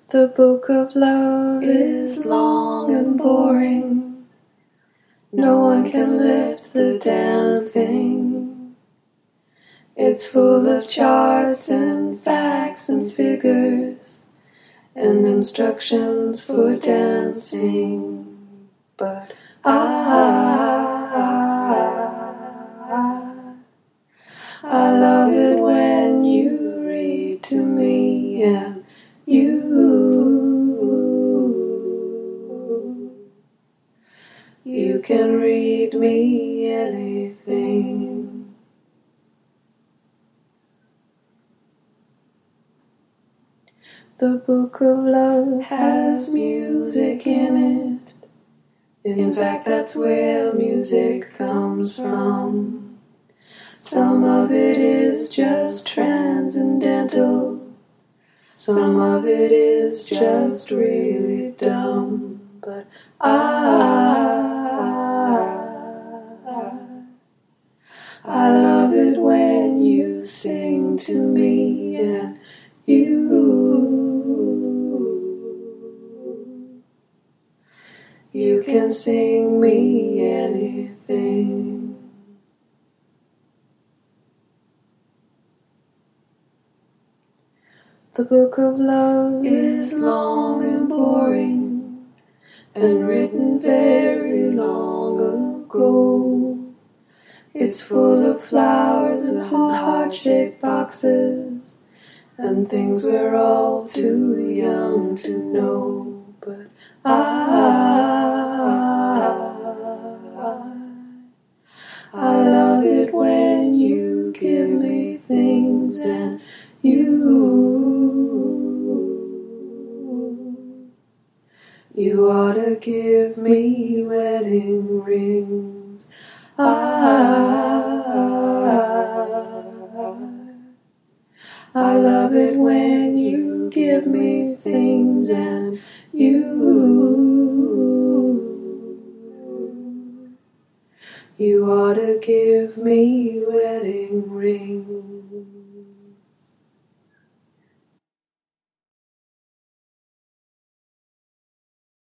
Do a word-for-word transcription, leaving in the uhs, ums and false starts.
The book of love is long and boring. No one can lift the damn thing. It's full of charts and facts and figures and instructions for dancing. But I, I love it when you read to me, and you, you can read me anything. The book of love has music in it. In fact, that's where music comes from. Some of it is just transcendental. Some of it is just really dumb. But I, I love it when you sing to me, and you, you can sing me anything. The book of love is long and boring, and written very long ago. It's full of flowers and heart-shaped boxes, and things we're all too young to know. But I, I love it when you give me things, and you, you ought to give me wedding rings. I, I love it when you give me things, and you, you ought to give me wedding rings.